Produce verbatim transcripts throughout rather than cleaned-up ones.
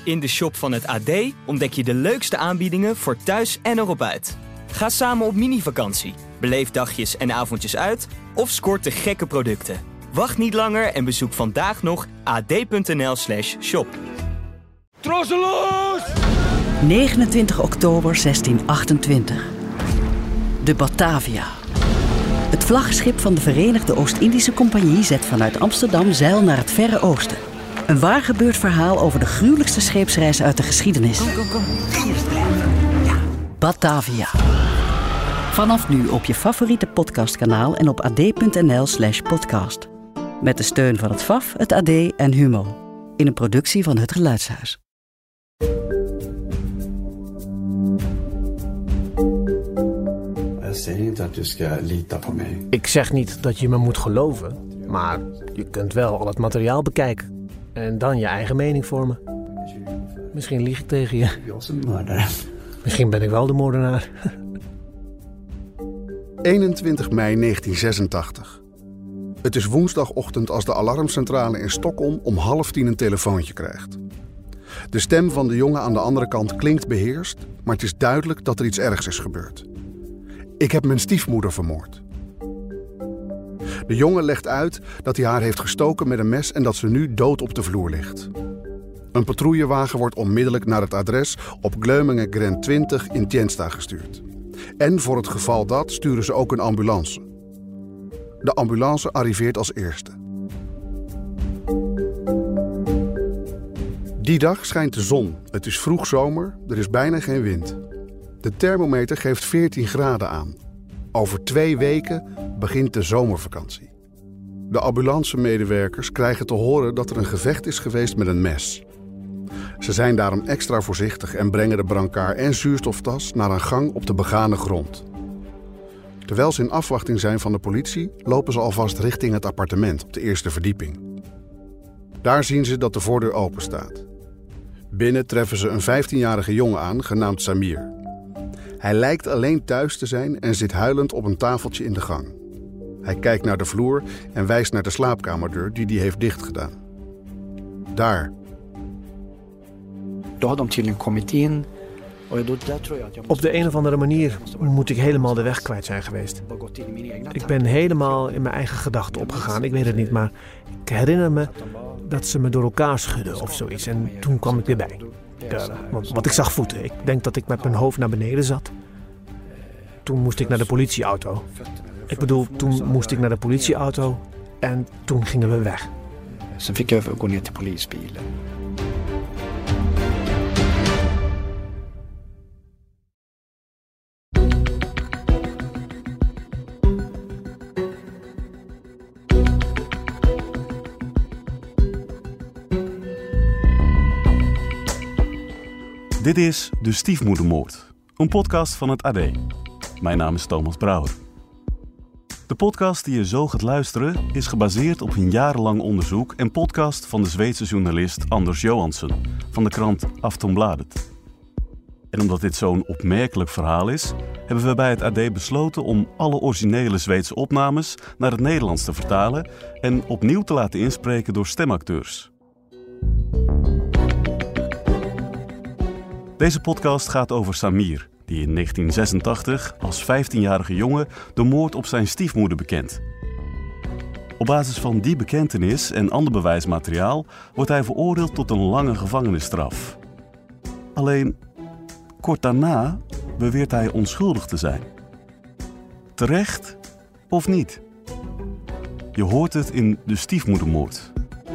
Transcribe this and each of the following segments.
In de shop van het A D ontdek je de leukste aanbiedingen voor thuis en erop uit. Ga samen op mini-vakantie, beleef dagjes en avondjes uit of scoort de gekke producten. Wacht niet langer en bezoek vandaag nog ad.nl slash shop. Trosseloos! negenentwintig oktober zestien achtentwintig. De Batavia. Het vlaggenschip van de Verenigde Oost-Indische Compagnie zet vanuit Amsterdam zeil naar het Verre Oosten. Een waar gebeurd verhaal over de gruwelijkste scheepsreis uit de geschiedenis. Kom, kom, kom. Ja, Batavia. Vanaf nu op je favoriete podcastkanaal en op ad.nl slash podcast. Met de steun van het F A F, het A D en Humo. In een productie van Het Geluidshuis. Jag säger inte att du ska lita på mig. Ik zeg niet dat je me moet geloven, maar je kunt wel al het materiaal bekijken en dan je eigen mening vormen. Misschien lieg ik tegen je. Jag som mördare. Misschien ben ik wel de moordenaar. eenentwintig mei negentien zesentachtig. Het is woensdagochtend als de alarmcentrale in Stockholm om half tien een telefoontje krijgt. De stem van de jongen aan de andere kant klinkt beheerst, maar het is duidelijk dat er iets ergs is gebeurd. Ik heb mijn stiefmoeder vermoord. De jongen legt uit dat hij haar heeft gestoken met een mes en dat ze nu dood op de vloer ligt. Een patrouillewagen wordt onmiddellijk naar het adres op Glöminge Gren twintig in Tensta gestuurd. En voor het geval dat sturen ze ook een ambulance. De ambulance arriveert als eerste. Die dag schijnt de zon. Het is vroeg zomer, er is bijna geen wind. De thermometer geeft veertien graden aan. Over twee weken begint de zomervakantie. De ambulancemedewerkers krijgen te horen dat er een gevecht is geweest met een mes. Ze zijn daarom extra voorzichtig en brengen de brancard en zuurstoftas naar een gang op de begane grond. Terwijl ze in afwachting zijn van de politie, lopen ze alvast richting het appartement op de eerste verdieping. Daar zien ze dat de voordeur open staat. Binnen treffen ze een vijftienjarige jongen aan, genaamd Samir. Hij lijkt alleen thuis te zijn en zit huilend op een tafeltje in de gang. Hij kijkt naar de vloer en wijst naar de slaapkamerdeur die hij heeft dichtgedaan. Daar. Då had de tydligen kommit in. Op de een of andere manier moet ik helemaal de weg kwijt zijn geweest. Ik ben helemaal in mijn eigen gedachten opgegaan. Ik weet het niet, maar ik herinner me dat ze me door elkaar schudden of zoiets. En toen kwam ik weer bij. Ja, want, want ik zag voeten. Ik denk dat ik met mijn hoofd naar beneden zat. Toen moest ik naar de politieauto. Ik bedoel, toen moest ik naar de politieauto en toen gingen we weg. Sen fick jag gå ner till polisbilen. Dit is De Stiefmoedermoord, een podcast van het A D. Mijn naam is Thomas Brouwer. De podcast die je zo gaat luisteren is gebaseerd op een jarenlang onderzoek en podcast van de Zweedse journalist Anders Johansson van de krant Aftonbladet. En omdat dit zo'n opmerkelijk verhaal is, hebben we bij het A D besloten om alle originele Zweedse opnames naar het Nederlands te vertalen en opnieuw te laten inspreken door stemacteurs. Deze podcast gaat over Samir, die in negentien zesentachtig als vijftienjarige jongen de moord op zijn stiefmoeder bekent. Op basis van die bekentenis en ander bewijsmateriaal wordt hij veroordeeld tot een lange gevangenisstraf. Alleen, kort daarna beweert hij onschuldig te zijn. Terecht of niet? Je hoort het in De Stiefmoedermoord.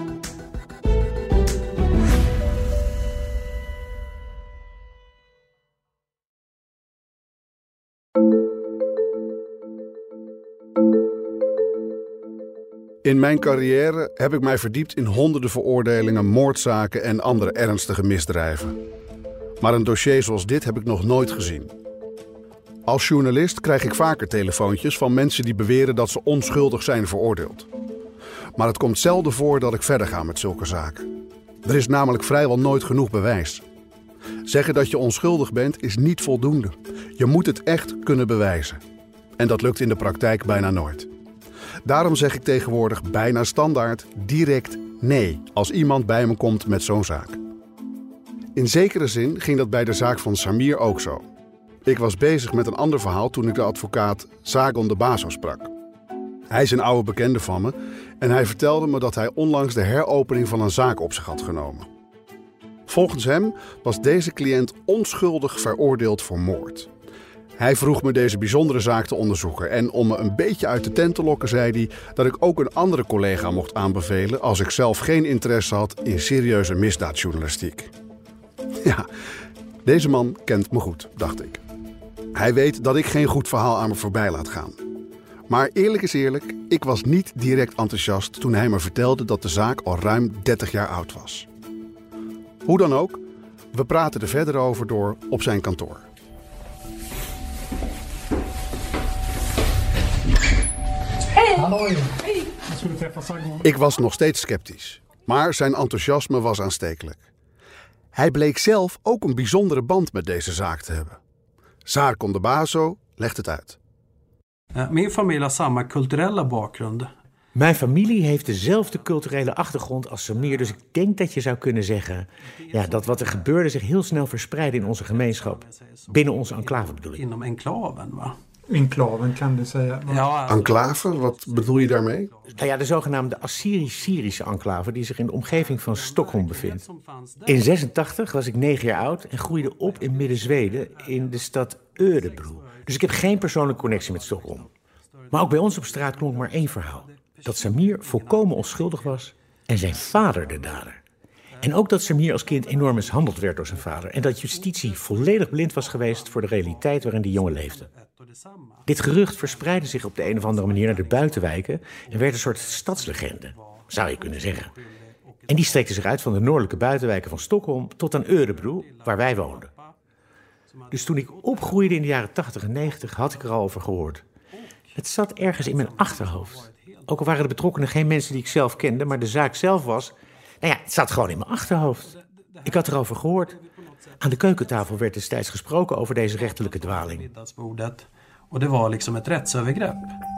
In mijn carrière heb ik mij verdiept in honderden veroordelingen, moordzaken en andere ernstige misdrijven. Maar een dossier zoals dit heb ik nog nooit gezien. Als journalist krijg ik vaker telefoontjes van mensen die beweren dat ze onschuldig zijn veroordeeld. Maar het komt zelden voor dat ik verder ga met zulke zaken. Er is namelijk vrijwel nooit genoeg bewijs. Zeggen dat je onschuldig bent is niet voldoende. Je moet het echt kunnen bewijzen. En dat lukt in de praktijk bijna nooit. Daarom zeg ik tegenwoordig bijna standaard direct nee als iemand bij me komt met zo'n zaak. In zekere zin ging dat bij de zaak van Samir ook zo. Ik was bezig met een ander verhaal toen ik de advocaat Sargon de Baso sprak. Hij is een oude bekende van me en hij vertelde me dat hij onlangs de heropening van een zaak op zich had genomen. Volgens hem was deze cliënt onschuldig veroordeeld voor moord. Hij vroeg me deze bijzondere zaak te onderzoeken en om me een beetje uit de tent te lokken zei hij dat ik ook een andere collega mocht aanbevelen als ik zelf geen interesse had in serieuze misdaadjournalistiek. Ja, deze man kent me goed, dacht ik. Hij weet dat ik geen goed verhaal aan me voorbij laat gaan. Maar eerlijk is eerlijk, ik was niet direct enthousiast toen hij me vertelde dat de zaak al ruim dertig jaar oud was. Hoe dan ook, we praten er verder over door op zijn kantoor. Hoi. Ik was nog steeds sceptisch, maar zijn enthousiasme was aanstekelijk. Hij bleek zelf ook een bijzondere band met deze zaak te hebben. Sargon de Baso legt het uit. Mijn familie heeft samma culturele bakgrund. Mijn familie heeft dezelfde culturele achtergrond als Samir, dus ik denk dat je zou kunnen zeggen ja, dat wat er gebeurde zich heel snel verspreidde in onze gemeenschap. Binnen onze enclave bedoel ik. Inom enklaven, wa? Enclaven kan je zeggen. Ja, Enclave, wat bedoel je daarmee? Nou ja, de zogenaamde Assyrisch-Syrische enclave die zich in de omgeving van Stockholm bevindt. In zesentachtig was ik negen jaar oud en groeide op in Midden-Zweden in de stad Örebro. Dus ik heb geen persoonlijke connectie met Stockholm. Maar ook bij ons op straat klonk maar één verhaal. Dat Samir volkomen onschuldig was en zijn vader de dader. En ook dat Samir als kind enorm mishandeld werd door zijn vader. En dat justitie volledig blind was geweest voor de realiteit waarin die jongen leefde. Dit gerucht verspreidde zich op de een of andere manier naar de buitenwijken en werd een soort stadslegende, zou je kunnen zeggen. En die strekte zich uit van de noordelijke buitenwijken van Stockholm tot aan Örebro, waar wij woonden. Dus toen ik opgroeide in de jaren tachtig en negentig had ik er al over gehoord. Het zat ergens in mijn achterhoofd. Ook al waren de betrokkenen geen mensen die ik zelf kende, maar de zaak zelf was... Nou ja, het zat gewoon in mijn achterhoofd. Ik had erover gehoord. Aan de keukentafel werd destijds gesproken over deze rechterlijke dwaling. En det var liksom ett rättsövergrepp.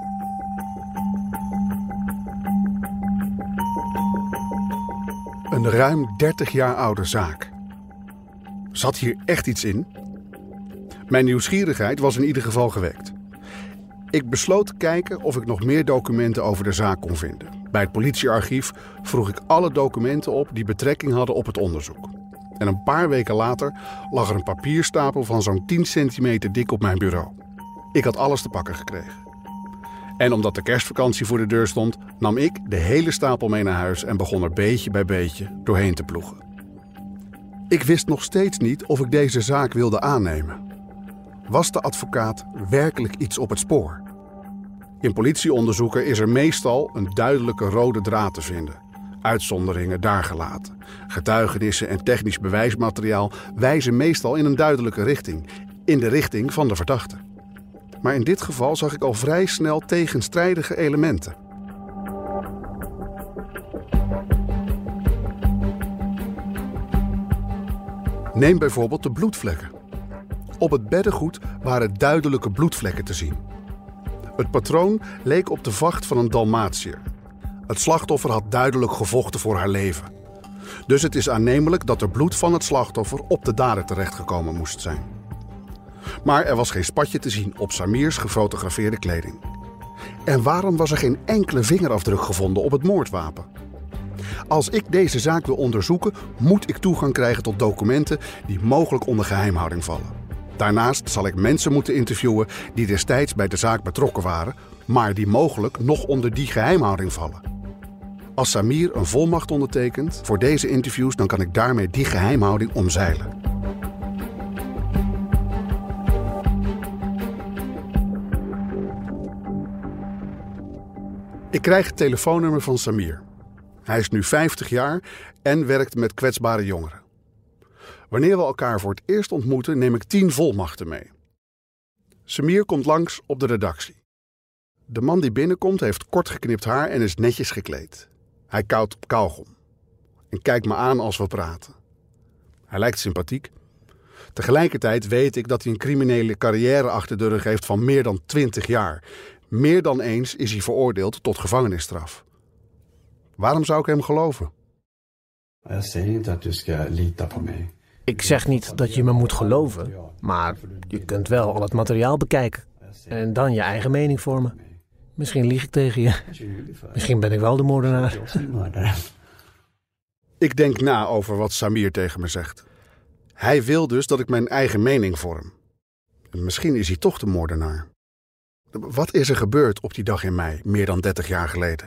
Een ruim dertig jaar oude zaak. Zat hier echt iets in? Mijn nieuwsgierigheid was in ieder geval gewekt. Ik besloot te kijken of ik nog meer documenten over de zaak kon vinden. Bij het politiearchief vroeg ik alle documenten op die betrekking hadden op het onderzoek. En een paar weken later lag er een papierstapel van zo'n tien centimeter dik op mijn bureau. Ik had alles te pakken gekregen. En omdat de kerstvakantie voor de deur stond, nam ik de hele stapel mee naar huis en begon er beetje bij beetje doorheen te ploegen. Ik wist nog steeds niet of ik deze zaak wilde aannemen. Was de advocaat werkelijk iets op het spoor? In politieonderzoeken is er meestal een duidelijke rode draad te vinden. Uitzonderingen daargelaten. Getuigenissen en technisch bewijsmateriaal wijzen meestal in een duidelijke richting. In de richting van de verdachte. Maar in dit geval zag ik al vrij snel tegenstrijdige elementen. Neem bijvoorbeeld de bloedvlekken. Op het beddengoed waren duidelijke bloedvlekken te zien. Het patroon leek op de vacht van een Dalmatiër. Het slachtoffer had duidelijk gevochten voor haar leven. Dus het is aannemelijk dat er bloed van het slachtoffer op de dader terechtgekomen moest zijn. Maar er was geen spatje te zien op Samirs gefotografeerde kleding. En waarom was er geen enkele vingerafdruk gevonden op het moordwapen? Als ik deze zaak wil onderzoeken, moet ik toegang krijgen tot documenten die mogelijk onder geheimhouding vallen. Daarnaast zal ik mensen moeten interviewen die destijds bij de zaak betrokken waren, maar die mogelijk nog onder die geheimhouding vallen. Als Samir een volmacht ondertekent voor deze interviews, dan kan ik daarmee die geheimhouding omzeilen. Ik krijg het telefoonnummer van Samir. Hij is nu vijftig jaar en werkt met kwetsbare jongeren. Wanneer we elkaar voor het eerst ontmoeten, neem ik tien volmachten mee. Samir komt langs op de redactie. De man die binnenkomt heeft kort geknipt haar en is netjes gekleed. Hij kauwt op kauwgom en kijkt me aan als we praten. Hij lijkt sympathiek. Tegelijkertijd weet ik dat hij een criminele carrière achter de rug heeft van meer dan twintig jaar. Meer dan eens is hij veroordeeld tot gevangenisstraf. Waarom zou ik hem geloven? Jag säger inte att du ska lita på mig. Ik zeg niet dat je me moet geloven, maar je kunt wel al het materiaal bekijken. En dan je eigen mening vormen. Misschien lieg ik tegen je. Misschien ben ik wel de moordenaar. Ik denk na over wat Samir tegen me zegt. Hij wil dus dat ik mijn eigen mening vorm. En misschien is hij toch de moordenaar. Wat is er gebeurd op die dag in mei, meer dan dertig jaar geleden?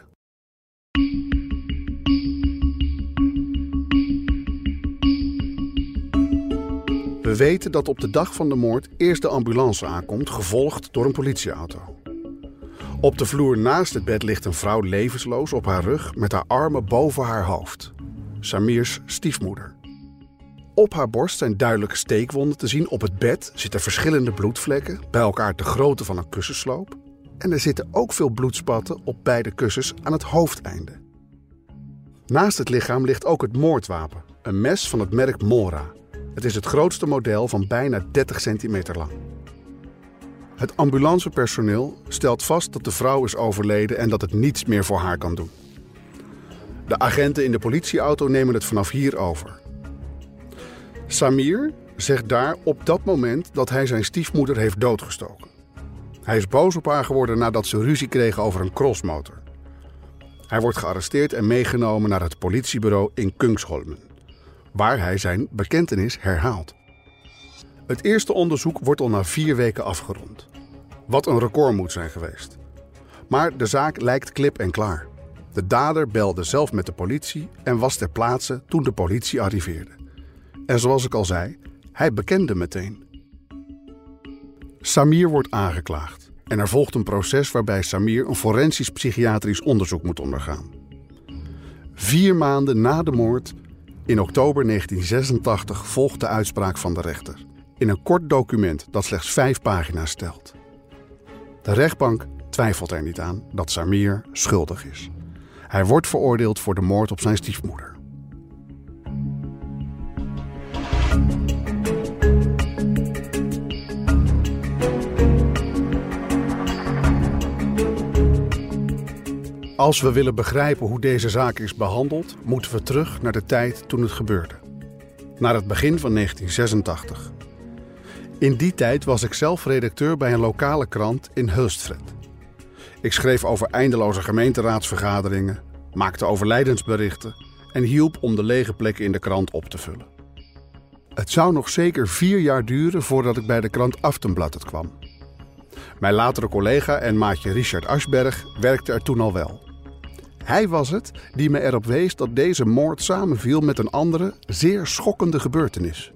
We weten dat op de dag van de moord eerst de ambulance aankomt, gevolgd door een politieauto. Op de vloer naast het bed ligt een vrouw levensloos op haar rug met haar armen boven haar hoofd. Samirs stiefmoeder. Op haar borst zijn duidelijke steekwonden te zien. Op het bed zitten verschillende bloedvlekken, bij elkaar de grootte van een kussensloop. En er zitten ook veel bloedspatten op beide kussens aan het hoofdeinde. Naast het lichaam ligt ook het moordwapen, een mes van het merk Mora. Het is het grootste model van bijna dertig centimeter lang. Het ambulancepersoneel stelt vast dat de vrouw is overleden en dat het niets meer voor haar kan doen. De agenten in de politieauto nemen het vanaf hier over. Samir zegt daar op dat moment dat hij zijn stiefmoeder heeft doodgestoken. Hij is boos op haar geworden nadat ze ruzie kregen over een crossmotor. Hij wordt gearresteerd en meegenomen naar het politiebureau in Kungsholmen, waar hij zijn bekentenis herhaalt. Het eerste onderzoek wordt al na vier weken afgerond. Wat een record moet zijn geweest. Maar de zaak lijkt klip en klaar. De dader belde zelf met de politie en was ter plaatse toen de politie arriveerde. En zoals ik al zei, hij bekende meteen. Samir wordt aangeklaagd en er volgt een proces waarbij Samir een forensisch psychiatrisch onderzoek moet ondergaan. Vier maanden na de moord, in oktober negentien zesentachtig, volgt de uitspraak van de rechter. In een kort document dat slechts vijf pagina's stelt. De rechtbank twijfelt er niet aan dat Samir schuldig is. Hij wordt veroordeeld voor de moord op zijn stiefmoeder. Als we willen begrijpen hoe deze zaak is behandeld, moeten we terug naar de tijd toen het gebeurde. Naar het begin van negentien zesentachtig. In die tijd was ik zelf redacteur bij een lokale krant in Hulstfred. Ik schreef over eindeloze gemeenteraadsvergaderingen, maakte overlijdensberichten en hielp om de lege plekken in de krant op te vullen. Het zou nog zeker vier jaar duren voordat ik bij de krant Aftenbladet kwam. Mijn latere collega en maatje Richard Aschberg werkte er toen al wel. Hij was het die me erop wees dat deze moord samenviel met een andere, zeer schokkende gebeurtenis.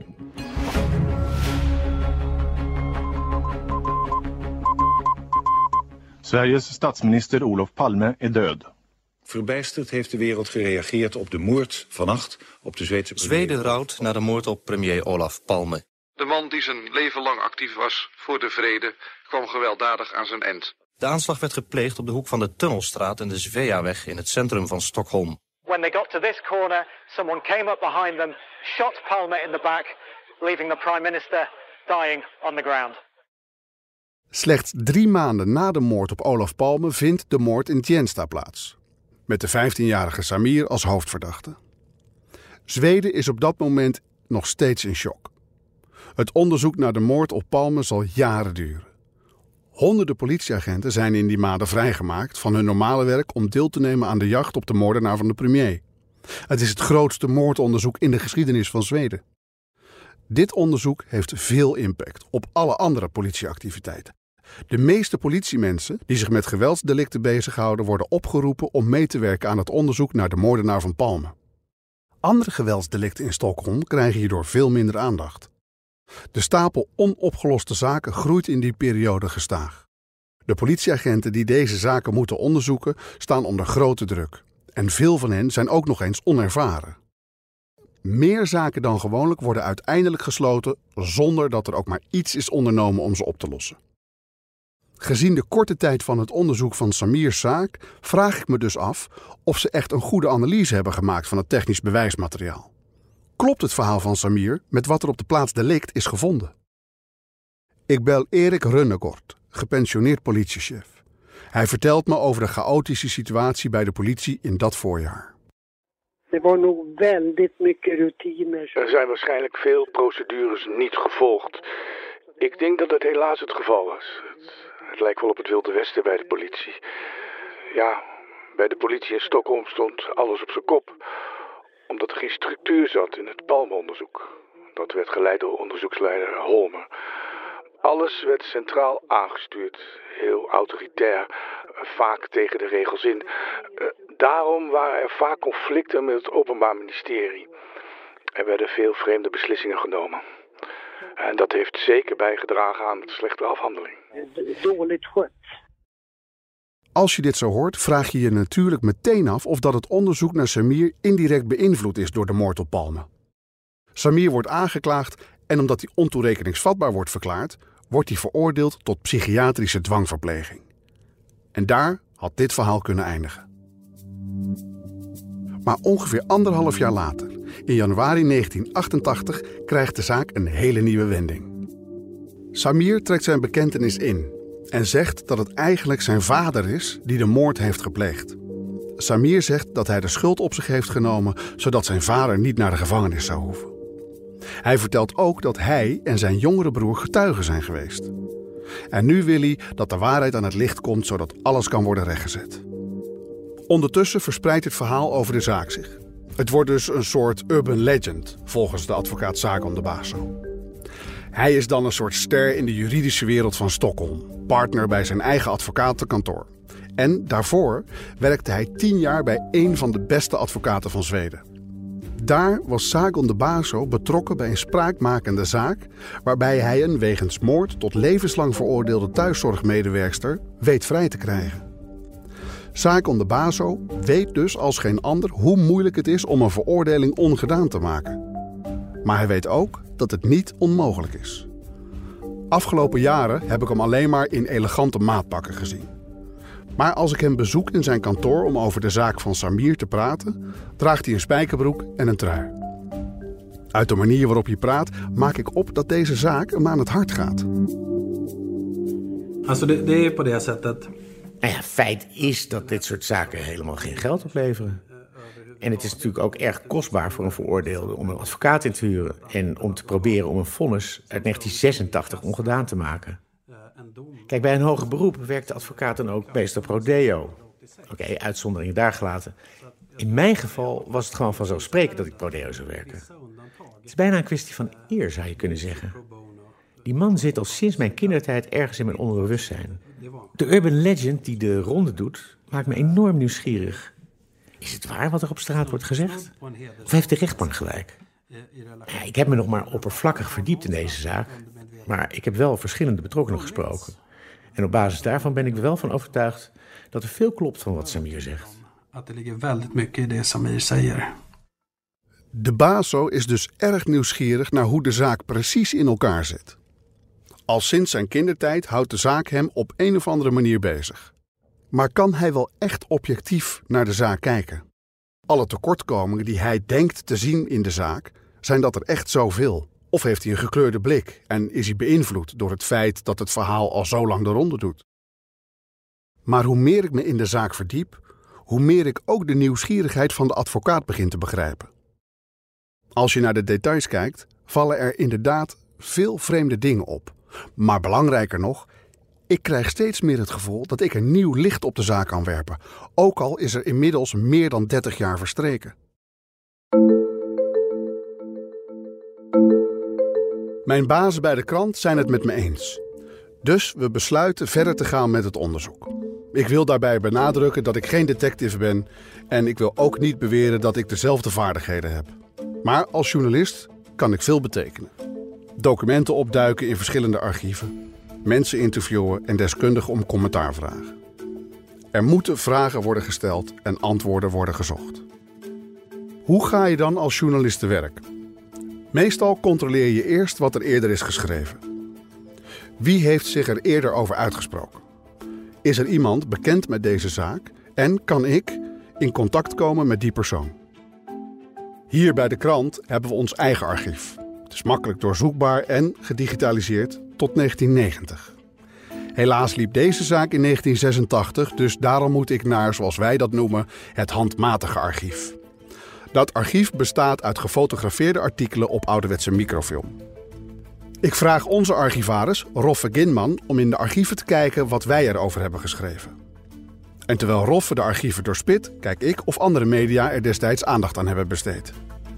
Sveriges statsminister Olof Palme is dood. Verbijsterd heeft de wereld gereageerd op de moord vannacht op de Zweedse premier. Zweden rouwt na de moord op premier Olof Palme. De man die zijn leven lang actief was voor de vrede kwam gewelddadig aan zijn eind. De aanslag werd gepleegd op de hoek van de Tunnelstraat en de Sveaweg in het centrum van Stockholm. When they got to this corner, someone came up behind them, shot Palme in the back, leaving the prime minister dying on the ground. Slechts drie maanden na de moord op Olof Palme vindt de moord in Tensta plaats. Met de vijftienjarige Samir als hoofdverdachte. Zweden is op dat moment nog steeds in shock. Het onderzoek naar de moord op Palme zal jaren duren. Honderden politieagenten zijn in die maanden vrijgemaakt van hun normale werk om deel te nemen aan de jacht op de moordenaar van de premier. Het is het grootste moordonderzoek in de geschiedenis van Zweden. Dit onderzoek heeft veel impact op alle andere politieactiviteiten. De meeste politiemensen die zich met geweldsdelicten bezighouden worden opgeroepen om mee te werken aan het onderzoek naar de moordenaar van Palme. Andere geweldsdelicten in Stockholm krijgen hierdoor veel minder aandacht. De stapel onopgeloste zaken groeit in die periode gestaag. De politieagenten die deze zaken moeten onderzoeken staan onder grote druk. En veel van hen zijn ook nog eens onervaren. Meer zaken dan gewoonlijk worden uiteindelijk gesloten zonder dat er ook maar iets is ondernomen om ze op te lossen. Gezien de korte tijd van het onderzoek van Samir's zaak vraag ik me dus af of ze echt een goede analyse hebben gemaakt van het technisch bewijsmateriaal. Klopt het verhaal van Samir met wat er op de plaats delict is gevonden? Ik bel Erik Runnegård, gepensioneerd politiechef. Hij vertelt me over de chaotische situatie bij de politie in dat voorjaar. Det var nog väldigt mycket rutiner. Er zijn waarschijnlijk veel procedures niet gevolgd. Ik denk dat het helaas het geval was. Het, het lijkt wel op het Wilde Westen bij de politie. Ja, bij de politie in Stockholm stond alles op zijn kop. Omdat er geen structuur zat in het Palme-onderzoek. Dat werd geleid door onderzoeksleider Holmer. Alles werd centraal aangestuurd. Heel autoritair. Vaak tegen de regels in. Daarom waren er vaak conflicten met het Openbaar Ministerie. Er werden veel vreemde beslissingen genomen. En dat heeft zeker bijgedragen aan de slechte afhandeling. Als je dit zo hoort, vraag je je natuurlijk meteen af of dat het onderzoek naar Samir indirect beïnvloed is door de moord op Palme. Samir wordt aangeklaagd en omdat hij ontoerekeningsvatbaar wordt verklaard, wordt hij veroordeeld tot psychiatrische dwangverpleging. En daar had dit verhaal kunnen eindigen. Maar ongeveer anderhalf jaar later, in januari negentien achtentachtig, krijgt de zaak een hele nieuwe wending. Samir trekt zijn bekentenis in en zegt dat het eigenlijk zijn vader is die de moord heeft gepleegd. Samir zegt dat hij de schuld op zich heeft genomen, zodat zijn vader niet naar de gevangenis zou hoeven. Hij vertelt ook dat hij en zijn jongere broer getuigen zijn geweest. En nu wil hij dat de waarheid aan het licht komt, zodat alles kan worden rechtgezet. Ondertussen verspreidt het verhaal over de zaak zich. Het wordt dus een soort urban legend, volgens de advocaat Sagan de Baso. Hij is dan een soort ster in de juridische wereld van Stockholm, partner bij zijn eigen advocatenkantoor. En daarvoor werkte hij tien jaar bij een van de beste advocaten van Zweden. Daar was Sagan de Baso betrokken bij een spraakmakende zaak waarbij hij een wegens moord tot levenslang veroordeelde thuiszorgmedewerkster weet vrij te krijgen. Sagan de Baso weet dus als geen ander hoe moeilijk het is om een veroordeling ongedaan te maken. Maar hij weet ook dat het niet onmogelijk is. Afgelopen jaren heb ik hem alleen maar in elegante maatpakken gezien. Maar als ik hem bezoek in zijn kantoor om over de zaak van Samir te praten, draagt hij een spijkerbroek en een trui. Uit de manier waarop hij praat maak ik op dat deze zaak hem aan het hart gaat. Alltså det, det är på det sättet. Nou ja, feit is dat dit soort zaken helemaal geen geld opleveren. En het is natuurlijk ook erg kostbaar voor een veroordeelde om een advocaat in te huren en om te proberen om een vonnis uit negentien zesentachtig ongedaan te maken. Kijk, bij een hoger beroep werkt de advocaat dan ook meestal pro deo. Oké, okay, uitzonderingen daar gelaten. In mijn geval was het gewoon vanzelfsprekend dat ik pro deo zou werken. Het is bijna een kwestie van eer, zou je kunnen zeggen. Die man zit al sinds mijn kindertijd ergens in mijn onderbewustzijn. De urban legend die de ronde doet, maakt me enorm nieuwsgierig. Is het waar wat er op straat wordt gezegd? Of heeft de rechtbank gelijk? Ja, ik heb me nog maar oppervlakkig verdiept in deze zaak. Maar ik heb wel verschillende betrokkenen gesproken. En op basis daarvan ben ik er wel van overtuigd dat er veel klopt van wat Samir zegt. De Baso is dus erg nieuwsgierig naar hoe de zaak precies in elkaar zit. Al sinds zijn kindertijd houdt de zaak hem op een of andere manier bezig. Maar kan hij wel echt objectief naar de zaak kijken? Alle tekortkomingen die hij denkt te zien in de zaak, zijn dat er echt zoveel? Of heeft hij een gekleurde blik en is hij beïnvloed door het feit dat het verhaal al zo lang de ronde doet? Maar hoe meer ik me in de zaak verdiep, hoe meer ik ook de nieuwsgierigheid van de advocaat begin te begrijpen. Als je naar de details kijkt, vallen er inderdaad veel vreemde dingen op. Maar belangrijker nog, ik krijg steeds meer het gevoel dat ik een nieuw licht op de zaak kan werpen. Ook al is er inmiddels meer dan dertig jaar verstreken. Mijn bazen bij de krant zijn het met me eens. Dus we besluiten verder te gaan met het onderzoek. Ik wil daarbij benadrukken dat ik geen detective ben en ik wil ook niet beweren dat ik dezelfde vaardigheden heb. Maar als journalist kan ik veel betekenen. Documenten opduiken in verschillende archieven, mensen interviewen en deskundigen om commentaar vragen. Er moeten vragen worden gesteld en antwoorden worden gezocht. Hoe ga je dan als journalist te werk? Meestal controleer je eerst wat er eerder is geschreven. Wie heeft zich er eerder over uitgesproken? Is er iemand bekend met deze zaak en kan ik in contact komen met die persoon? Hier bij de krant hebben we ons eigen archief. Het is makkelijk doorzoekbaar en gedigitaliseerd tot negentien negentig. Helaas liep deze zaak in negentien zesentachtig, dus daarom moet ik naar, zoals wij dat noemen, het handmatige archief. Dat archief bestaat uit gefotografeerde artikelen op ouderwetse microfilm. Ik vraag onze archivaris, Roffe Ginman, om in de archieven te kijken wat wij erover hebben geschreven. En terwijl Roffe de archieven doorspit, kijk ik of andere media er destijds aandacht aan hebben besteed.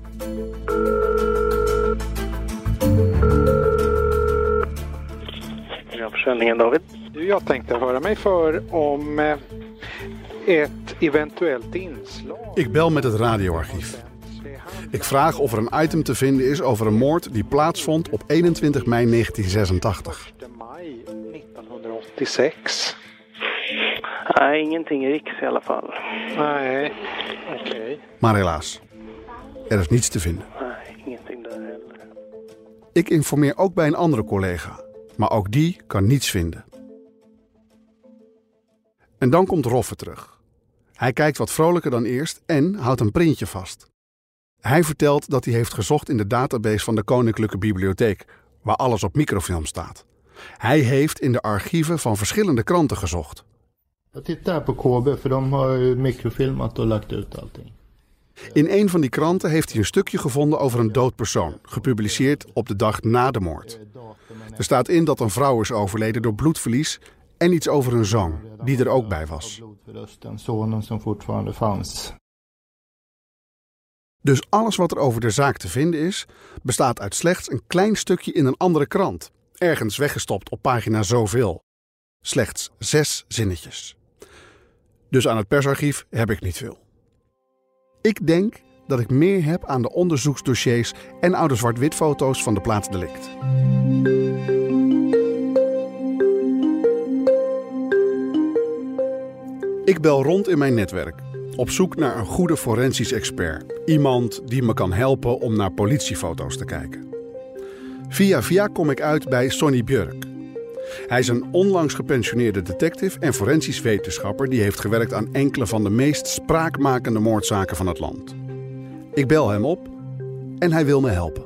Ja, försäljningen David. Du, jag tänkte höra mig för om eh, ett eventuellt inslag. Ik bel met het radioarchief. Ik vraag of er een item te vinden is over een moord die plaatsvond op eenentwintig mei negentien zesentachtig. maj nittonhundraåttiosex. Nej, ingenting i Riks i alla fall. Nej, okej. Okay. Maar helaas, er is niets te vinden. Nej, ingenting där heller. Ik informeer ook bij een andere collega, maar ook die kan niets vinden. En dan komt Roffe terug. Hij kijkt wat vrolijker dan eerst en houdt een printje vast. Hij vertelt dat hij heeft gezocht in de database van de Koninklijke Bibliotheek, waar alles op microfilm staat. Hij heeft in de archieven van verschillende kranten gezocht. Jag tittar på K B, för de har mikrofilmat och lagt ut allting. In een van die kranten heeft hij een stukje gevonden over een dood persoon, gepubliceerd op de dag na de moord. Er staat in dat een vrouw is overleden door bloedverlies en iets over een zoon, die er ook bij was. Dus alles wat er over de zaak te vinden is, bestaat uit slechts een klein stukje in een andere krant, ergens weggestopt op pagina zoveel. Slechts zes zinnetjes. Dus aan het persarchief heb ik niet veel. Ik denk dat ik meer heb aan de onderzoeksdossiers en oude zwart-wit foto's van de plaatsdelict. Ik bel rond in mijn netwerk, op zoek naar een goede forensisch expert. Iemand die me kan helpen om naar politiefoto's te kijken. Via via kom ik uit bij Sonny Björk. Hij is een onlangs gepensioneerde detective en forensisch wetenschapper die heeft gewerkt aan enkele van de meest spraakmakende moordzaken van het land. Ik bel hem op en hij wil me helpen.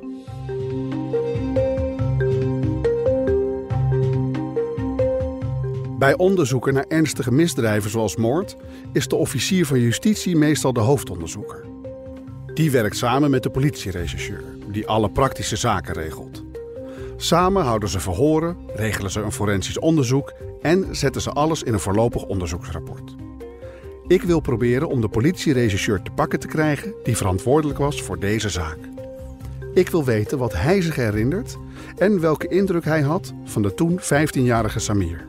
Bij onderzoeken naar ernstige misdrijven zoals moord is de officier van justitie meestal de hoofdonderzoeker. Die werkt samen met de politierechercheur, die alle praktische zaken regelt. Samen houden ze verhoren, regelen ze een forensisch onderzoek en zetten ze alles in een voorlopig onderzoeksrapport. Ik wil proberen om de politierechercheur te pakken te krijgen die verantwoordelijk was voor deze zaak. Ik wil weten wat hij zich herinnert en welke indruk hij had van de toen vijftienjarige Samir.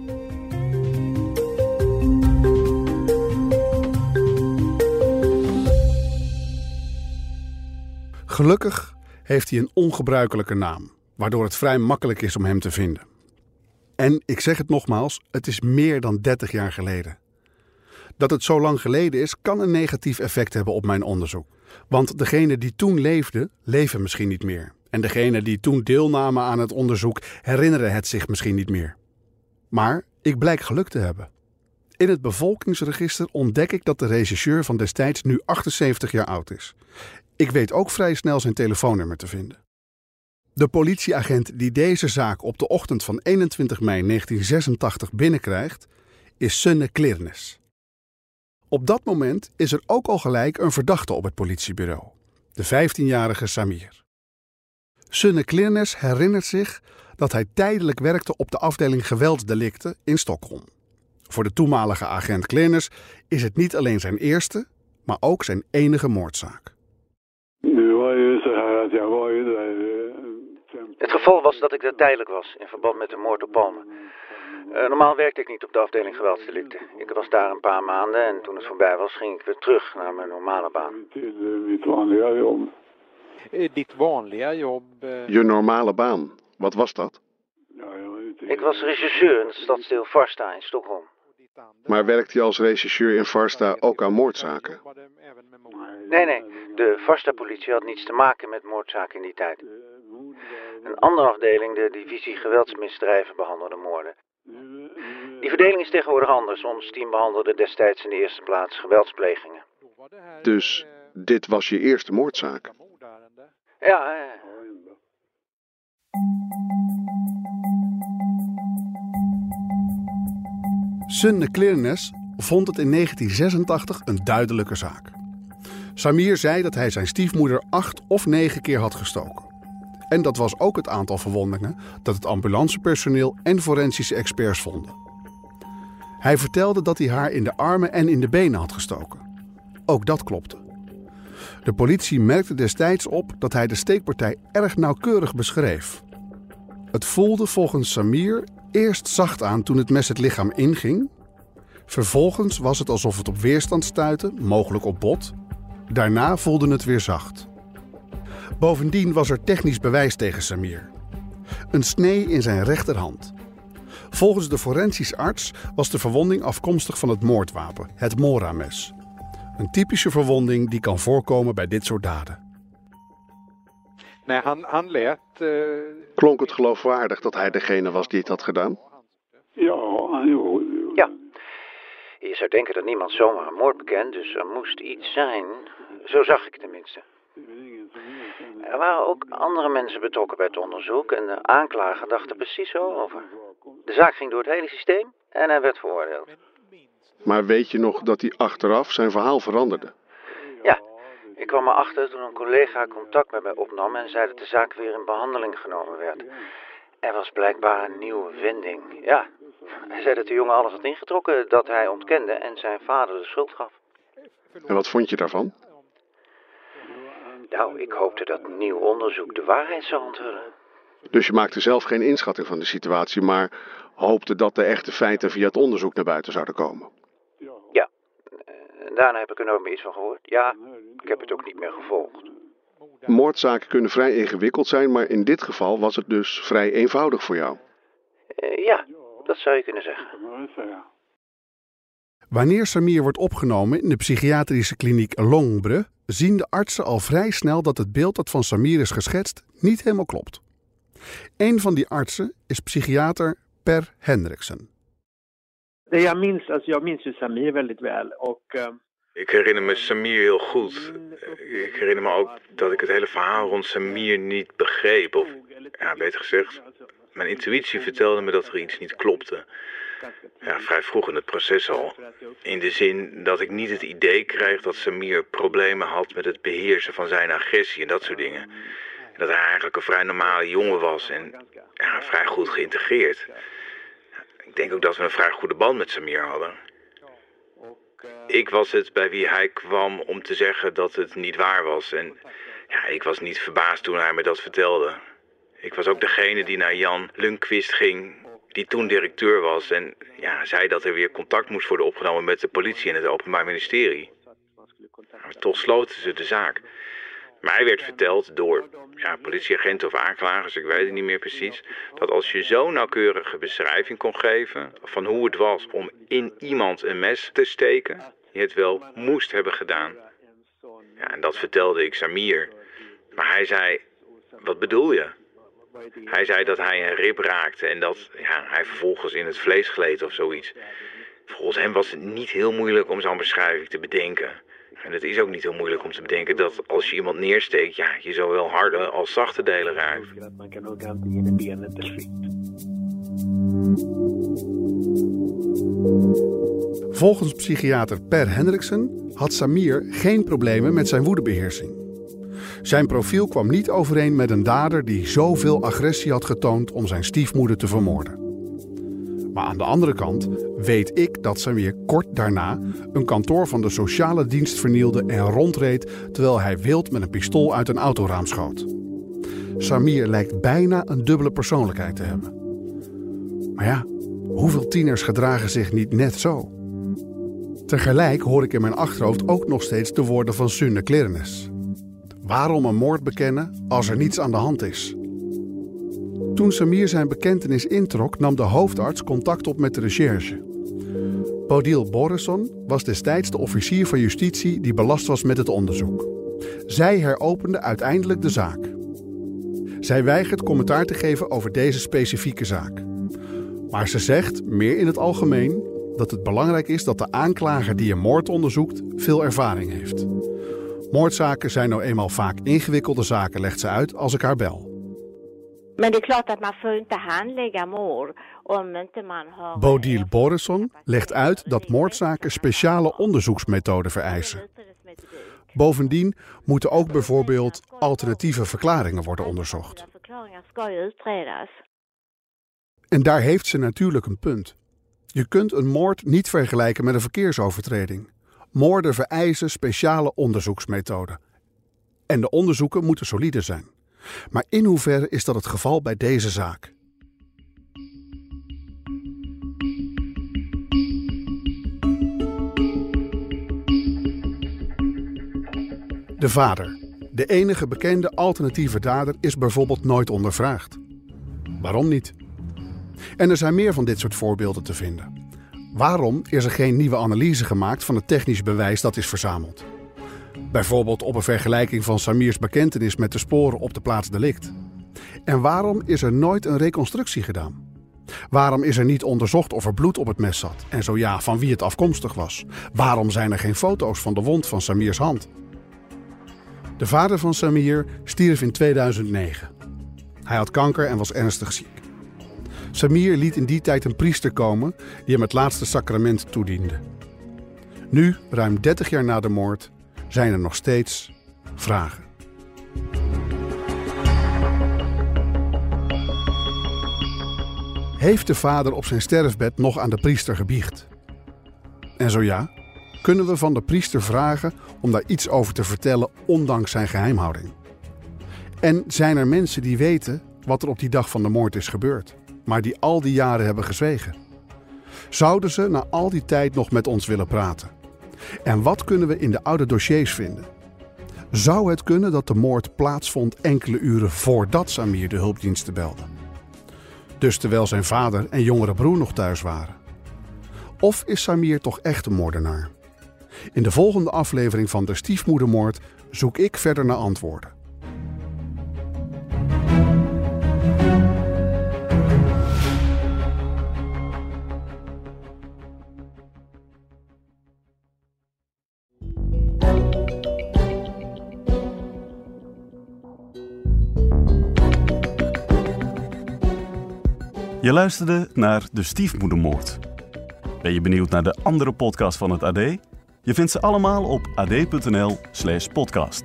Gelukkig heeft hij een ongebruikelijke naam, waardoor het vrij makkelijk is om hem te vinden. En ik zeg het nogmaals, het is meer dan dertig jaar geleden. Dat het zo lang geleden is, kan een negatief effect hebben op mijn onderzoek. Want degenen die toen leefden, leven misschien niet meer. En degenen die toen deelnamen aan het onderzoek, herinneren het zich misschien niet meer. Maar ik blijk geluk te hebben. In het bevolkingsregister ontdek ik dat de rechercheur van destijds nu achtenzeventig jaar oud is. Ik weet ook vrij snel zijn telefoonnummer te vinden. De politieagent die deze zaak op de ochtend van eenentwintig mei negentien zesentachtig binnenkrijgt, is Sunne Klirnes. Op dat moment is er ook al gelijk een verdachte op het politiebureau, de vijftienjarige Samir. Sunne Klirnes herinnert zich dat hij tijdelijk werkte op de afdeling geweldsdelicten in Stockholm. Voor de toenmalige agent Klirnes is het niet alleen zijn eerste, maar ook zijn enige moordzaak. Het geval was dat ik daar tijdelijk was in verband met de moord op Palme. Uh, normaal werkte ik niet op de afdeling geweldsdelicten. Ik was daar een paar maanden en toen het voorbij was ging ik weer terug naar mijn normale baan. Ditt vanliga jobb? Je normale baan, wat was dat? Ik was regisseur in het stadsdeel Farsta in Stockholm. Maar werkte je als regisseur in Farsta ook aan moordzaken? Nee, nee. De Farsta-politie had niets te maken met moordzaken in die tijd. Een andere afdeling, de divisie geweldsmisdrijven, behandelde moorden. Die verdeling is tegenwoordig anders. Ons team behandelde destijds in de eerste plaats geweldsplegingen. Dus dit was je eerste moordzaak? Ja, eh. Sunne Klirnes vond het in negentien zesentachtig een duidelijke zaak. Samir zei dat hij zijn stiefmoeder acht of negen keer had gestoken. En dat was ook het aantal verwondingen dat het ambulancepersoneel en forensische experts vonden. Hij vertelde dat hij haar in de armen en in de benen had gestoken. Ook dat klopte. De politie merkte destijds op dat hij de steekpartij erg nauwkeurig beschreef. Het voelde volgens Samir eerst zacht aan toen het mes het lichaam inging. Vervolgens was het alsof het op weerstand stuitte, mogelijk op bot. Daarna voelde het weer zacht. Bovendien was er technisch bewijs tegen Samir. Een snee in zijn rechterhand. Volgens de forensisch arts was de verwonding afkomstig van het moordwapen, het Mora-mes. Een typische verwonding die kan voorkomen bij dit soort daden. Nee, han, han lät... Uh... Klonk het geloofwaardig dat hij degene was die het had gedaan? Ja, ja. Je zou denken dat niemand zomaar een moord bekent, dus er moest iets zijn. Zo zag ik tenminste. Er waren ook andere mensen betrokken bij het onderzoek en de aanklager dacht er precies zo over. De zaak ging door het hele systeem en hij werd veroordeeld. Maar weet je nog dat hij achteraf zijn verhaal veranderde? Ja, ik kwam erachter toen een collega contact met mij opnam en zei dat de zaak weer in behandeling genomen werd. Er was blijkbaar een nieuwe vinding. Ja, hij zei dat de jongen alles had ingetrokken, dat hij ontkende en zijn vader de schuld gaf. En wat vond je daarvan? Nou, ik hoopte dat nieuw onderzoek de waarheid zou onthullen. Dus je maakte zelf geen inschatting van de situatie, maar hoopte dat de echte feiten via het onderzoek naar buiten zouden komen? Ja, en daarna heb ik er nooit meer iets van gehoord. Ja, ik heb het ook niet meer gevolgd. Moordzaken kunnen vrij ingewikkeld zijn, maar in dit geval was het dus vrij eenvoudig voor jou. Uh, ja, dat zou je kunnen zeggen. Wanneer Samir wordt opgenomen in de psychiatrische kliniek Longbre, zien de artsen al vrij snel dat het beeld dat van Samir is geschetst niet helemaal klopt. Een van die artsen is psychiater Per Henriksen. Jag minns, alltså jag minns ju Samir väldigt väl och uh... Ik herinner me Samir heel goed. Ik herinner me ook dat ik het hele verhaal rond Samir niet begreep. Of, ja, beter gezegd, mijn intuïtie vertelde me dat er iets niet klopte. Ja, vrij vroeg in het proces al. In de zin dat ik niet het idee kreeg dat Samir problemen had met het beheersen van zijn agressie en dat soort dingen. En dat hij eigenlijk een vrij normale jongen was en ja, vrij goed geïntegreerd. Ik denk ook dat we een vrij goede band met Samir hadden. Ik was het bij wie hij kwam om te zeggen dat het niet waar was. En ja, ik was niet verbaasd toen hij me dat vertelde. Ik was ook degene die naar Jan Lundqvist ging, die toen directeur was. En ja, zei dat er weer contact moest worden opgenomen met de politie en het Openbaar Ministerie. Maar toch sloten ze de zaak. Mij werd verteld door ja, politieagenten of aanklagers, ik weet het niet meer precies, dat als je zo'n nauwkeurige beschrijving kon geven van hoe het was om in iemand een mes te steken, je het wel moest hebben gedaan. Ja, en dat vertelde ik Samir. Maar hij zei, wat bedoel je? Hij zei dat hij een rib raakte en dat ja, hij vervolgens in het vlees gleed of zoiets. Volgens hem was het niet heel moeilijk om zo'n beschrijving te bedenken. En het is ook niet heel moeilijk om te bedenken dat als je iemand neersteekt, ja, je zowel harde als zachte delen raakt. Volgens psychiater Per Henriksen had Samir geen problemen met zijn woedebeheersing. Zijn profiel kwam niet overeen met een dader die zoveel agressie had getoond om zijn stiefmoeder te vermoorden. Maar aan de andere kant weet ik dat Samir kort daarna een kantoor van de sociale dienst vernielde en rondreed terwijl hij wild met een pistool uit een autoraam schoot. Samir lijkt bijna een dubbele persoonlijkheid te hebben. Maar ja, hoeveel tieners gedragen zich niet net zo? Tegelijk hoor ik in mijn achterhoofd ook nog steeds de woorden van Sunne Klernes. Waarom een moord bekennen als er niets aan de hand is? Toen Samir zijn bekentenis introk, nam de hoofdarts contact op met de recherche. Bodil Borisson was destijds de officier van justitie die belast was met het onderzoek. Zij heropende uiteindelijk de zaak. Zij weigert commentaar te geven over deze specifieke zaak. Maar ze zegt, meer in het algemeen, dat het belangrijk is dat de aanklager die een moord onderzoekt veel ervaring heeft. Moordzaken zijn nou eenmaal vaak ingewikkelde zaken, legt ze uit als ik haar bel. Men det är klart att man får inte handlägga mord om inte man har... Bodil Borisson legt uit dat moordzaken speciale onderzoeksmethoden vereisen. Bovendien moeten ook bijvoorbeeld alternatieve verklaringen worden onderzocht. En daar heeft ze natuurlijk een punt. Je kunt een moord niet vergelijken met een verkeersovertreding. Moorden vereisen speciale onderzoeksmethoden. En de onderzoeken moeten solide zijn. Maar in hoeverre is dat het geval bij deze zaak? De vader, de enige bekende alternatieve dader, is bijvoorbeeld nooit ondervraagd. Waarom niet? En er zijn meer van dit soort voorbeelden te vinden. Waarom is er geen nieuwe analyse gemaakt van het technisch bewijs dat is verzameld? Bijvoorbeeld op een vergelijking van Samir's bekentenis met de sporen op de plaats delict. En waarom is er nooit een reconstructie gedaan? Waarom is er niet onderzocht of er bloed op het mes zat? En zo ja, van wie het afkomstig was? Waarom zijn er geen foto's van de wond van Samir's hand? De vader van Samir stierf in tweeduizend negen. Hij had kanker en was ernstig ziek. Samir liet in die tijd een priester komen die hem het laatste sacrament toediende. Nu, ruim dertig jaar na de moord, zijn er nog steeds vragen. Heeft de vader op zijn sterfbed nog aan de priester gebiecht? En zo ja, kunnen we van de priester vragen om daar iets over te vertellen ondanks zijn geheimhouding? En zijn er mensen die weten wat er op die dag van de moord is gebeurd, maar die al die jaren hebben gezwegen? Zouden ze na al die tijd nog met ons willen praten? En wat kunnen we in de oude dossiers vinden? Zou het kunnen dat de moord plaatsvond enkele uren voordat Samir de hulpdiensten belde? Dus terwijl zijn vader en jongere broer nog thuis waren? Of is Samir toch echt een moordenaar? In de volgende aflevering van De Stiefmoedermoord zoek ik verder naar antwoorden. Je luisterde naar De Stiefmoedermoord. Ben je benieuwd naar de andere podcast van het A D? Je vindt ze allemaal op ad.nl slash podcast.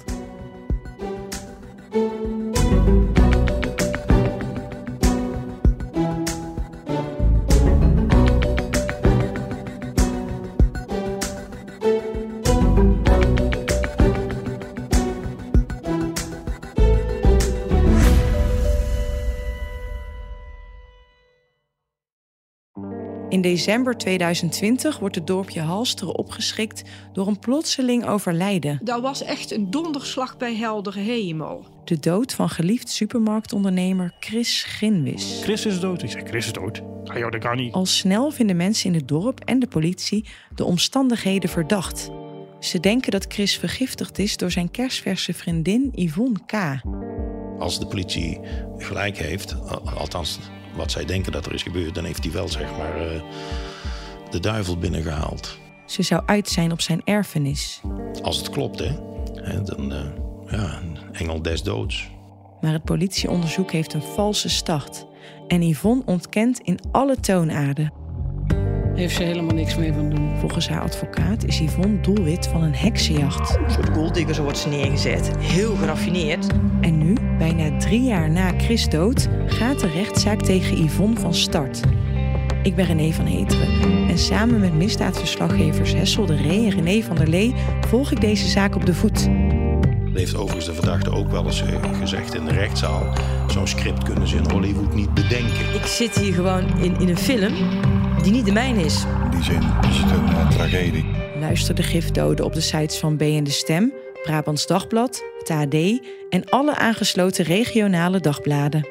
In december tweeduizend twintig wordt het dorpje Halsteren opgeschrikt door een plotseling overlijden. Dat was echt een donderslag bij heldere hemel. De dood van geliefd supermarktondernemer Chris Ginwis. Chris is dood. Ik zeg, Chris is dood. Ah joh, dat kan niet. Al snel vinden mensen in het dorp en de politie de omstandigheden verdacht. Ze denken dat Chris vergiftigd is door zijn kersverse vriendin Yvonne K. Als de politie gelijk heeft, althans wat zij denken dat er is gebeurd, dan heeft hij wel zeg maar uh, de duivel binnengehaald. Ze zou uit zijn op zijn erfenis. Als het klopt, hè, hè dan uh, ja, een engel des doods. Maar het politieonderzoek heeft een valse start. En Yvonne ontkent in alle toonaarden. Heeft ze helemaal niks mee van doen. Volgens haar advocaat is Yvonne doelwit van een heksenjacht. Een soort golddigger, zo wordt ze neergezet. Heel geraffineerd. En nu, bijna drie jaar na Chris' dood, gaat de rechtszaak tegen Yvonne van start. Ik ben René van Heteren en samen met misdaadverslaggevers Hessel de Ree en René van der Lee volg ik deze zaak op de voet. Dat heeft overigens de verdachte ook wel eens gezegd in de rechtszaal. Zo'n script kunnen ze in Hollywood niet bedenken. Ik zit hier gewoon in, in een film die niet de mijne is. In die zin is het een uh, tragedie. Luister de gifdoden op de sites van B en De Stem, Brabants Dagblad, het A D en alle aangesloten regionale dagbladen.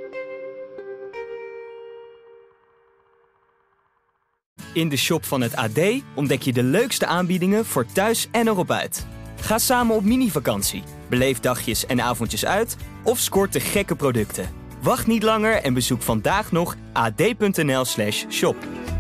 In de shop van het A D ontdek je de leukste aanbiedingen voor thuis en erop uit. Ga samen op mini-vakantie, beleef dagjes en avondjes uit of scoort de gekke producten. Wacht niet langer en bezoek vandaag nog ad.nl slash shop.